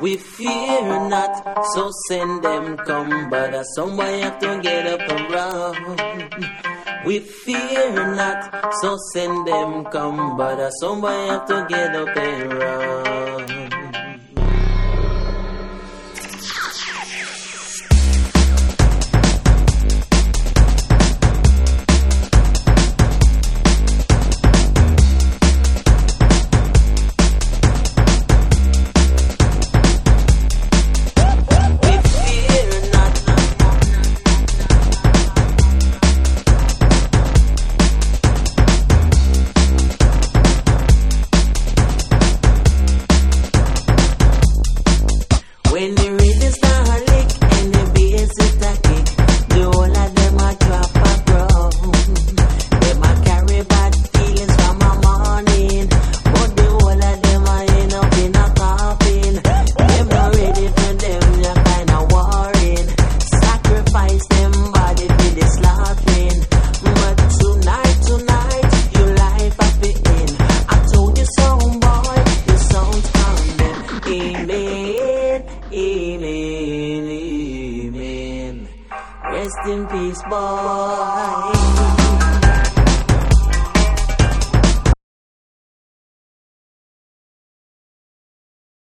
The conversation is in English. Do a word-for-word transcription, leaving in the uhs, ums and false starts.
We fear not, so send them come, but uh, somebody have to get up and run. We fear not, so send them come, but uh, somebody have to get up and run.